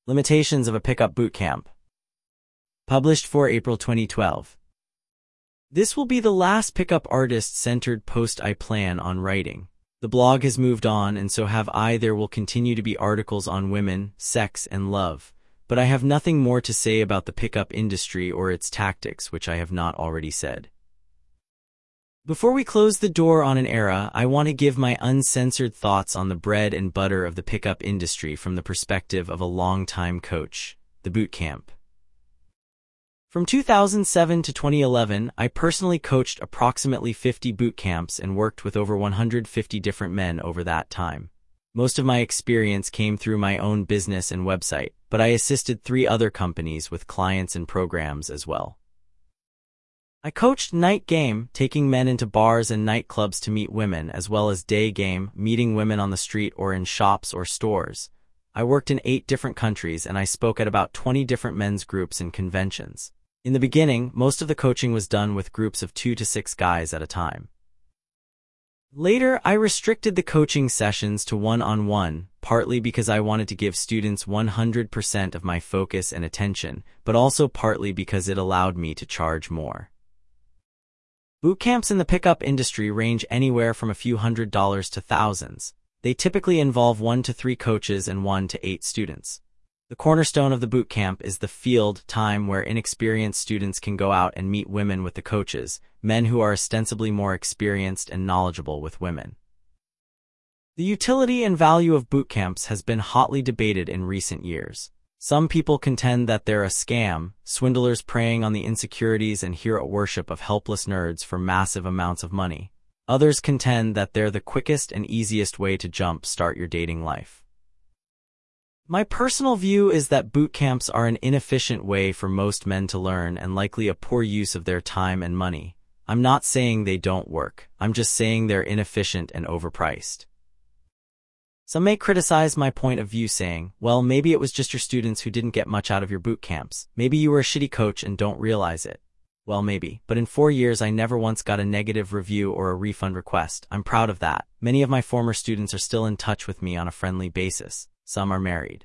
Limitations of a Pickup Bootcamp. Published for April 2012. This will be the last pickup artist-centered post I plan on writing. The blog has moved on, and so have I. There will continue to be articles on women, sex, and love, but I have nothing more to say about the pickup industry or its tactics, which I have not already said. Before we close the door on an era, I want to give my uncensored thoughts on the bread and butter of the pickup industry from the perspective of a long-time coach, the bootcamp. From 2007 to 2011, I personally coached approximately 50 bootcamps and worked with over 150 different men over that time. Most of my experience came through my own business and website, but I assisted 3 other companies with clients and programs as well. I coached night game, taking men into bars and nightclubs to meet women, as well as day game, meeting women on the street or in shops or stores. I worked in 8 different countries, and I spoke at about 20 different men's groups and conventions. In the beginning, most of the coaching was done with groups of 2 to 6 guys at a time. Later, I restricted the coaching sessions to one-on-one, partly because I wanted to give students 100% of my focus and attention, but also partly because it allowed me to charge more. Bootcamps in the pickup industry range anywhere from a few $100s to thousands. They typically involve 1 to 3 coaches and 1 to 8 students. The cornerstone of the bootcamp is the field time, where inexperienced students can go out and meet women with the coaches, men who are ostensibly more experienced and knowledgeable with women. The utility and value of bootcamps has been hotly debated in recent years. Some people contend that they're a scam, swindlers preying on the insecurities and hero worship of helpless nerds for massive amounts of money. Others contend that they're the quickest and easiest way to jump-start your dating life. My personal view is that bootcamps are an inefficient way for most men to learn and likely a poor use of their time and money. I'm not saying they don't work, I'm just saying they're inefficient and overpriced. Some may criticize my point of view, saying, well, maybe it was just your students who didn't get much out of your boot camps. Maybe you were a shitty coach and don't realize it. Well, maybe, but in 4 years I never once got a negative review or a refund request. I'm proud of that. Many of my former students are still in touch with me on a friendly basis. Some are married.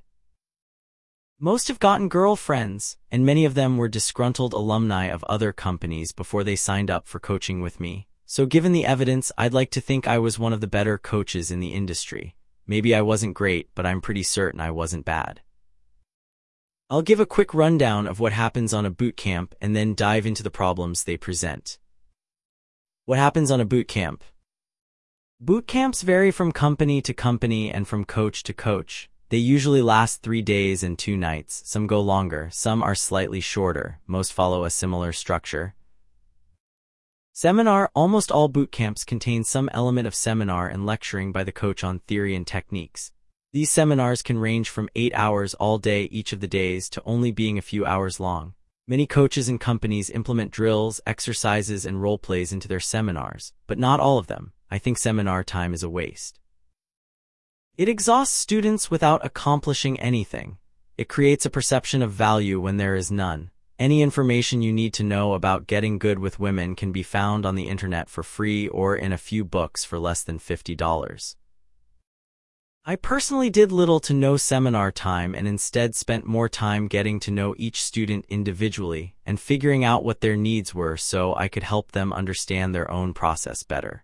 Most have gotten girlfriends, and many of them were disgruntled alumni of other companies before they signed up for coaching with me. So given the evidence, I'd like to think I was one of the better coaches in the industry. Maybe I wasn't great, but I'm pretty certain I wasn't bad. I'll give a quick rundown of what happens on a bootcamp and then dive into the problems they present. What happens on a bootcamp? Bootcamps vary from company to company and from coach to coach. They usually last 3 days and 2 nights. Some go longer, some are slightly shorter. Most follow a similar structure. Seminar. Almost all bootcamps contain some element of seminar and lecturing by the coach on theory and techniques. These seminars can range from 8 hours all day each of the days to only being a few hours long. Many coaches and companies implement drills, exercises, and role plays into their seminars, but not all of them. I think seminar time is a waste. It exhausts students without accomplishing anything. It creates a perception of value when there is none. Any information you need to know about getting good with women can be found on the internet for free or in a few books for less than $50. I personally did little to no seminar time and instead spent more time getting to know each student individually and figuring out what their needs were so I could help them understand their own process better.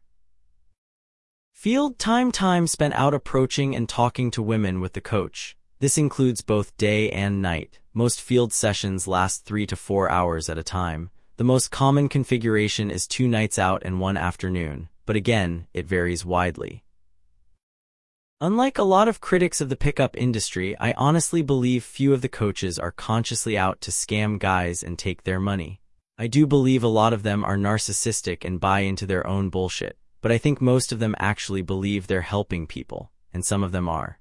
Field time spent out approaching and talking to women with the coach. This includes both day and night. Most field sessions last 3 to 4 hours at a time. The most common configuration is 2 nights out and 1 afternoon, but again, it varies widely. Unlike a lot of critics of the pickup industry, I honestly believe few of the coaches are consciously out to scam guys and take their money. I do believe a lot of them are narcissistic and buy into their own bullshit, but I think most of them actually believe they're helping people, and some of them are.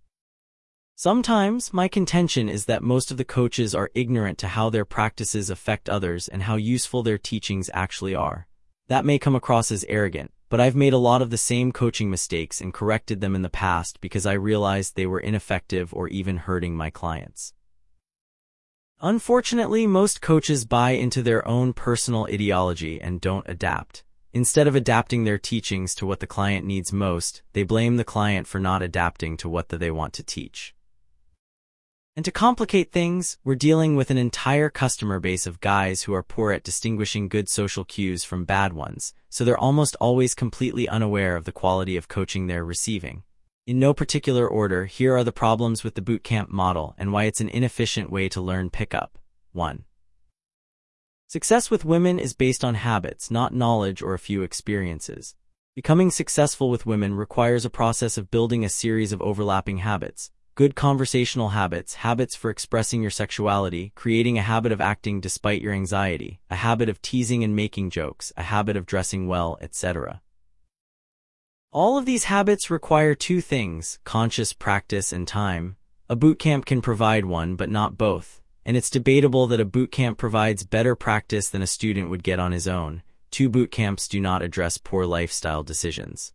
Sometimes, my contention is that most of the coaches are ignorant to how their practices affect others and how useful their teachings actually are. That may come across as arrogant, but I've made a lot of the same coaching mistakes and corrected them in the past because I realized they were ineffective or even hurting my clients. Unfortunately, most coaches buy into their own personal ideology and don't adapt. Instead of adapting their teachings to what the client needs most, they blame the client for not adapting to what they want to teach. And to complicate things, we're dealing with an entire customer base of guys who are poor at distinguishing good social cues from bad ones, so they're almost always completely unaware of the quality of coaching they're receiving. In no particular order, here are the problems with the bootcamp model and why it's an inefficient way to learn pickup. 1. Success with women is based on habits, not knowledge or a few experiences. Becoming successful with women requires a process of building a series of overlapping habits. Good conversational habits, habits for expressing your sexuality, creating a habit of acting despite your anxiety, a habit of teasing and making jokes, a habit of dressing well, etc. All of these habits require two things, conscious practice and time. A bootcamp can provide one but not both, and it's debatable that a bootcamp provides better practice than a student would get on his own. Two bootcamps do not address poor lifestyle decisions.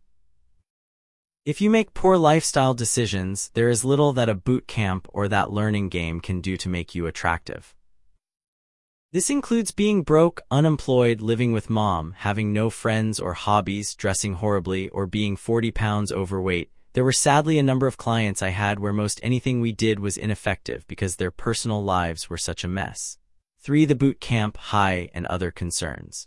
If you make poor lifestyle decisions, there is little that a boot camp or that learning game can do to make you attractive. This includes being broke, unemployed, living with mom, having no friends or hobbies, dressing horribly, or being 40 pounds overweight. There were sadly a number of clients I had where most anything we did was ineffective because their personal lives were such a mess. 3. The boot camp high and other concerns.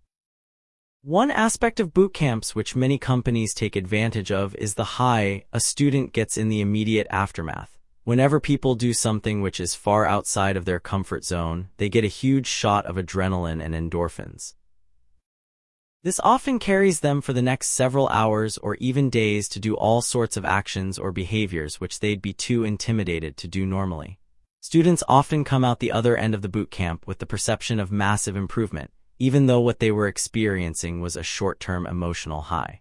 One aspect of boot camps which many companies take advantage of is the high a student gets in the immediate aftermath. Whenever people do something which is far outside of their comfort zone, they get a huge shot of adrenaline and endorphins. This often carries them for the next several hours or even days to do all sorts of actions or behaviors which they'd be too intimidated to do normally. Students often come out the other end of the boot camp with the perception of massive improvement, even though what they were experiencing was a short-term emotional high.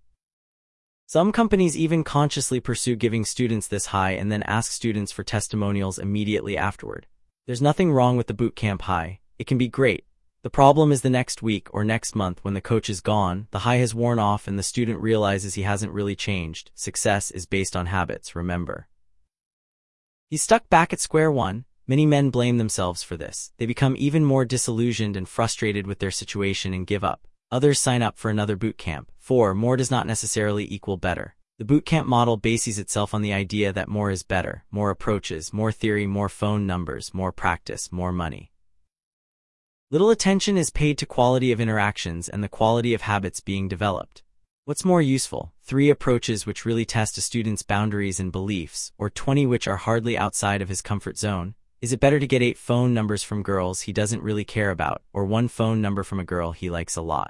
Some companies even consciously pursue giving students this high and then ask students for testimonials immediately afterward. There's nothing wrong with the boot camp high. It can be great. The problem is the next week or next month when the coach is gone, the high has worn off and the student realizes he hasn't really changed. Success is based on habits, remember. He's stuck back at square one. Many men blame themselves for this. They become even more disillusioned and frustrated with their situation and give up. Others sign up for another boot camp. 4. More does not necessarily equal better. The boot camp model bases itself on the idea that more is better. More approaches, more theory, more phone numbers, more practice, more money. Little attention is paid to quality of interactions and the quality of habits being developed. What's more useful? 3 approaches which really test a student's boundaries and beliefs, or 20 which are hardly outside of his comfort zone. Is it better to get 8 phone numbers from girls he doesn't really care about, or 1 phone number from a girl he likes a lot?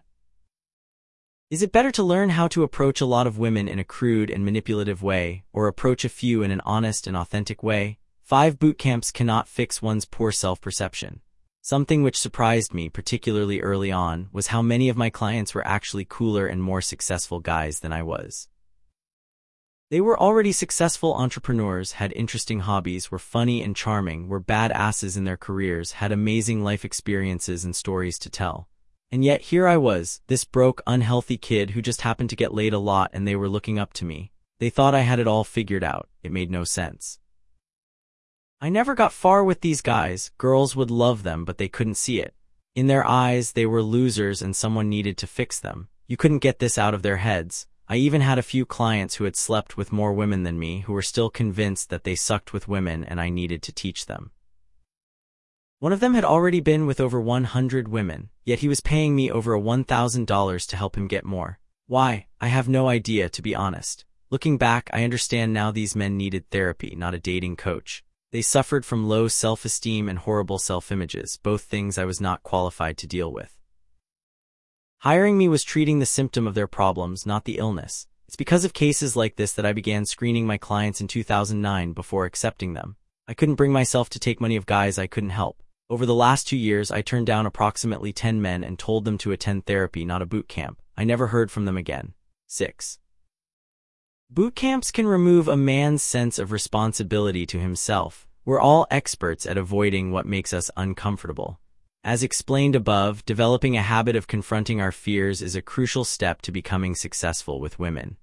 Is it better to learn how to approach a lot of women in a crude and manipulative way, or approach a few in an honest and authentic way? 5 boot camps cannot fix one's poor self-perception. Something which surprised me, particularly early on, was how many of my clients were actually cooler and more successful guys than I was. They were already successful entrepreneurs, had interesting hobbies, were funny and charming, were badasses in their careers, had amazing life experiences and stories to tell. And yet here I was, this broke, unhealthy kid who just happened to get laid a lot and they were looking up to me. They thought I had it all figured out. It made no sense. I never got far with these guys. Girls would love them, but they couldn't see it. In their eyes, they were losers and someone needed to fix them. You couldn't get this out of their heads. I even had a few clients who had slept with more women than me who were still convinced that they sucked with women and I needed to teach them. One of them had already been with over 100 women, yet he was paying me over $1,000 to help him get more. Why? I have no idea, to be honest. Looking back, I understand now these men needed therapy, not a dating coach. They suffered from low self-esteem and horrible self-images, both things I was not qualified to deal with. Hiring me was treating the symptom of their problems, not the illness. It's because of cases like this that I began screening my clients in 2009 before accepting them. I couldn't bring myself to take money of guys I couldn't help. Over the last 2 years, I turned down approximately 10 men and told them to attend therapy, not a boot camp. I never heard from them again. 6. Boot camps can remove a man's sense of responsibility to himself. We're all experts at avoiding what makes us uncomfortable. As explained above, developing a habit of confronting our fears is a crucial step to becoming successful with women.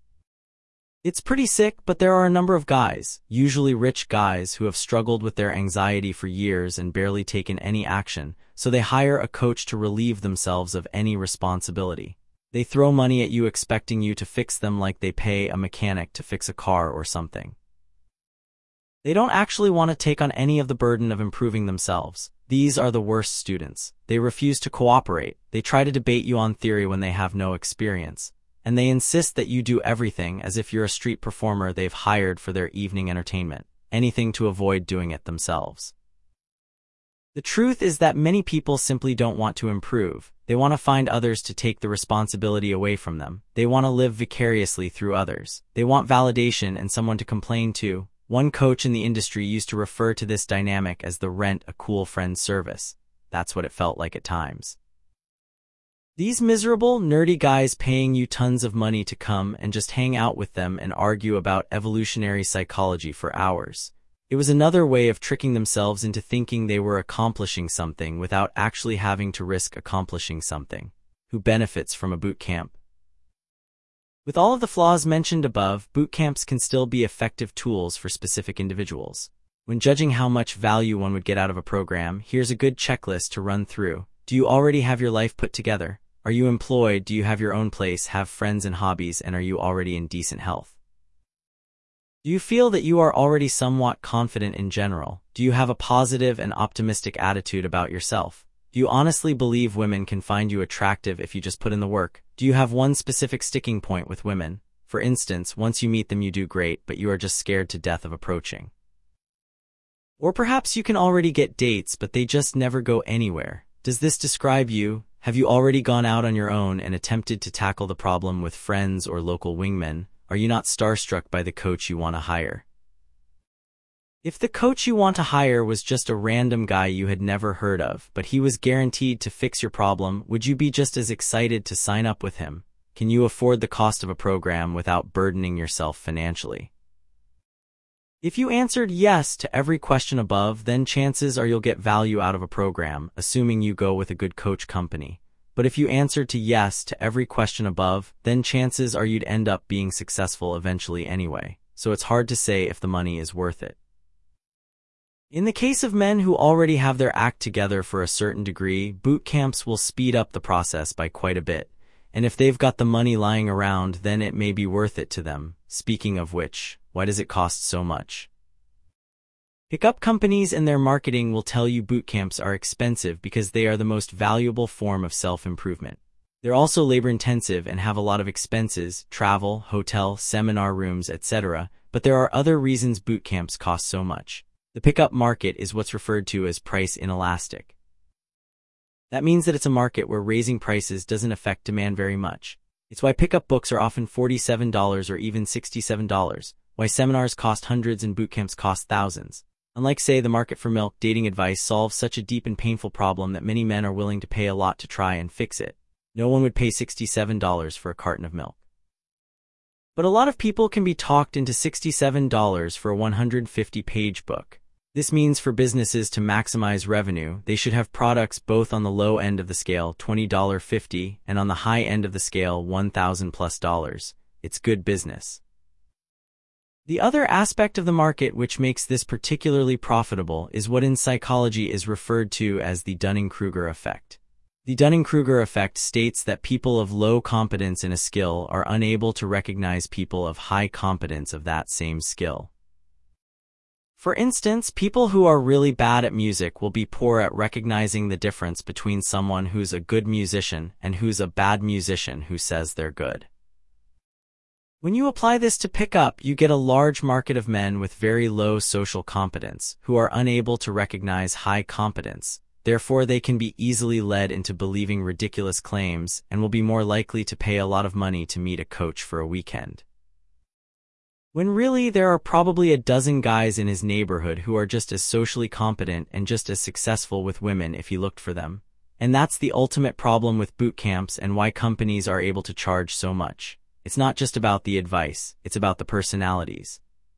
It's pretty sick, but there are a number of guys, usually rich guys, who have struggled with their anxiety for years and barely taken any action, so they hire a coach to relieve themselves of any responsibility. They throw money at you expecting you to fix them like they pay a mechanic to fix a car or something. They don't actually want to take on any of the burden of improving themselves. These are the worst students. They refuse to cooperate. They try to debate you on theory when they have no experience. And they insist that you do everything as if you're a street performer they've hired for their evening entertainment, anything to avoid doing it themselves. The truth is that many people simply don't want to improve. They want to find others to take the responsibility away from them. They want to live vicariously through others. They want validation and someone to complain to. One coach in the industry used to refer to this dynamic as the rent a cool friend service. That's what it felt like at times. These miserable, nerdy guys paying you tons of money to come and just hang out with them and argue about evolutionary psychology for hours. It was another way of tricking themselves into thinking they were accomplishing something without actually having to risk accomplishing something. Who benefits from a boot camp? With all of the flaws mentioned above, boot camps can still be effective tools for specific individuals. When judging how much value one would get out of a program, here's a good checklist to run through. Do you already have your life put together? Are you employed? Do you have your own place, have friends and hobbies, and are you already in decent health? Do you feel that you are already somewhat confident in general? Do you have a positive and optimistic attitude about yourself? Do you honestly believe women can find you attractive if you just put in the work? Do you have one specific sticking point with women? For instance, once you meet them you do great, but you are just scared to death of approaching. Or perhaps you can already get dates, but they just never go anywhere. Does this describe you? Have you already gone out on your own and attempted to tackle the problem with friends or local wingmen? Are you not starstruck by the coach you want to hire? If the coach you want to hire was just a random guy you had never heard of, but he was guaranteed to fix your problem, would you be just as excited to sign up with him? Can you afford the cost of a program without burdening yourself financially? If you answered yes to every question above, then chances are you'll get value out of a program, assuming you go with a good coach company. But if you answered to yes to every question above, then chances are you'd end up being successful eventually anyway, so it's hard to say if the money is worth it. In the case of men who already have their act together for a certain degree, boot camps will speed up the process by quite a bit, and if they've got the money lying around, then it may be worth it to them. Speaking of which, why does it cost so much? Pickup companies and their marketing will tell you boot camps are expensive because they are the most valuable form of self-improvement. They're also labor-intensive and have a lot of expenses, travel, hotel, seminar rooms, etc., but there are other reasons boot camps cost so much. The pickup market is what's referred to as price inelastic. That means that it's a market where raising prices doesn't affect demand very much. It's why pickup books are often $47 or even $67, why seminars cost hundreds and boot camps cost thousands. Unlike, say, the market for milk, dating advice solves such a deep and painful problem that many men are willing to pay a lot to try and fix it. No one would pay $67 for a carton of milk. But a lot of people can be talked into $67 for a 150-page book. This means for businesses to maximize revenue, they should have products both on the low end of the scale, $20.50, and on the high end of the scale, $1,000+. It's good business. The other aspect of the market which makes this particularly profitable is what in psychology is referred to as the Dunning-Kruger effect. The Dunning-Kruger effect states that people of low competence in a skill are unable to recognize people of high competence of that same skill. For instance, people who are really bad at music will be poor at recognizing the difference between someone who's a good musician and who's a bad musician who says they're good. When you apply this to pickup, you get a large market of men with very low social competence who are unable to recognize high competence. Therefore, they can be easily led into believing ridiculous claims and will be more likely to pay a lot of money to meet a coach for a weekend. When really, there are probably a dozen guys in his neighborhood who are just as socially competent and just as successful with women if he looked for them. And that's the ultimate problem with boot camps and why companies are able to charge so much. It's not just about the advice, it's about the personalities.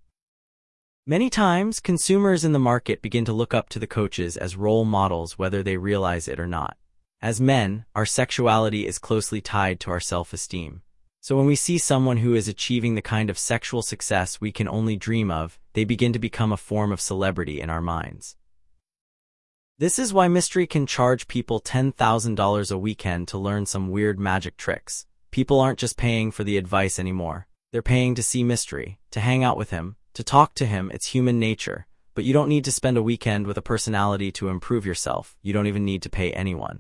Many times, consumers in the market begin to look up to the coaches as role models whether they realize it or not. As men, our sexuality is closely tied to our self-esteem. So when we see someone who is achieving the kind of sexual success we can only dream of, they begin to become a form of celebrity in our minds. This is why Mystery can charge people $10,000 a weekend to learn some weird magic tricks. People aren't just paying for the advice anymore. They're paying to see Mystery, to hang out with him, To talk to him, it's human nature, but you don't need to spend a weekend with a personality to improve yourself. You don't even need to pay anyone.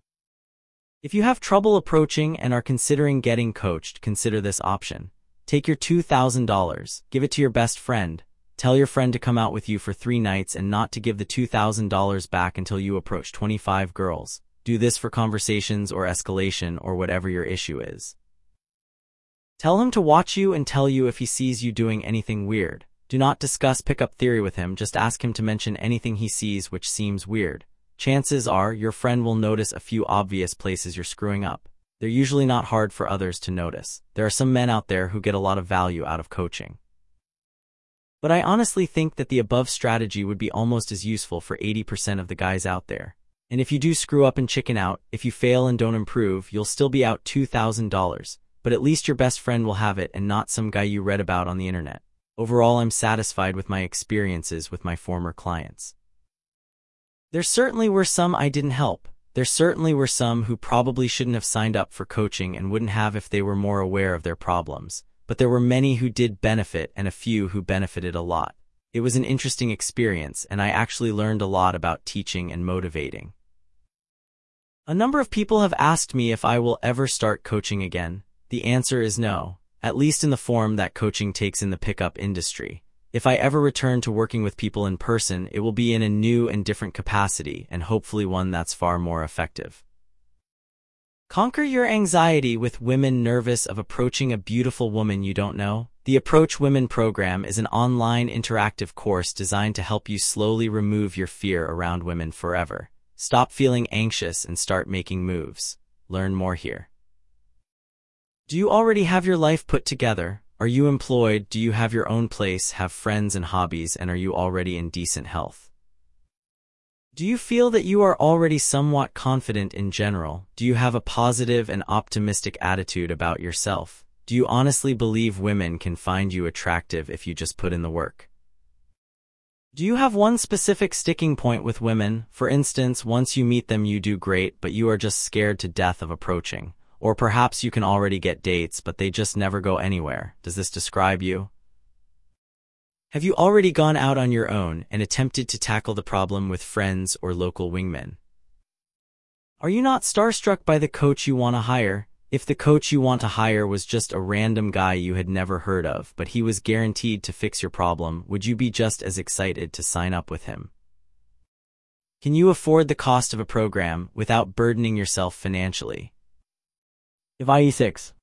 If you have trouble approaching and are considering getting coached, consider this option. Take your $2,000, give it to your best friend, tell your friend to come out with you for 3 nights and not to give the $2,000 back until you approach 25 girls. Do this for conversations or escalation or whatever your issue is. Tell him to watch you and tell you if he sees you doing anything weird. Do not discuss pickup theory with him, just ask him to mention anything he sees which seems weird. Chances are your friend will notice a few obvious places you're screwing up. They're usually not hard for others to notice. There are some men out there who get a lot of value out of coaching. But I honestly think that the above strategy would be almost as useful for 80% of the guys out there. And if you do screw up and chicken out, if you fail and don't improve, you'll still be out $2,000, but at least your best friend will have it and not some guy you read about on the internet. Overall, I'm satisfied with my experiences with my former clients. There certainly were some I didn't help. There certainly were some who probably shouldn't have signed up for coaching and wouldn't have if they were more aware of their problems. But there were many who did benefit and a few who benefited a lot. It was an interesting experience, and I actually learned a lot about teaching and motivating. A number of people have asked me if I will ever start coaching again. The answer is no, at least in the form that coaching takes in the pickup industry. If I ever return to working with people in person, it will be in a new and different capacity, and hopefully one that's far more effective. Conquer your anxiety with women nervous of approaching a beautiful woman you don't know. The Approach Women program is an online interactive course designed to help you slowly remove your fear around women forever. Stop feeling anxious and start making moves. Learn more here. Do you already have your life put together? Are you employed? Do you have your own place, have friends and hobbies, and are you already in decent health? Do you feel that you are already somewhat confident in general? Do you have a positive and optimistic attitude about yourself? Do you honestly believe women can find you attractive if you just put in the work? Do you have one specific sticking point with women? For instance, once you meet them you do great, but you are just scared to death of approaching. Or perhaps you can already get dates, but they just never go anywhere. Does this describe you? Have you already gone out on your own and attempted to tackle the problem with friends or local wingmen? Are you not starstruck by the coach you want to hire? If the coach you want to hire was just a random guy you had never heard of, but he was guaranteed to fix your problem, would you be just as excited to sign up with him? Can you afford the cost of a program without burdening yourself financially? If IE6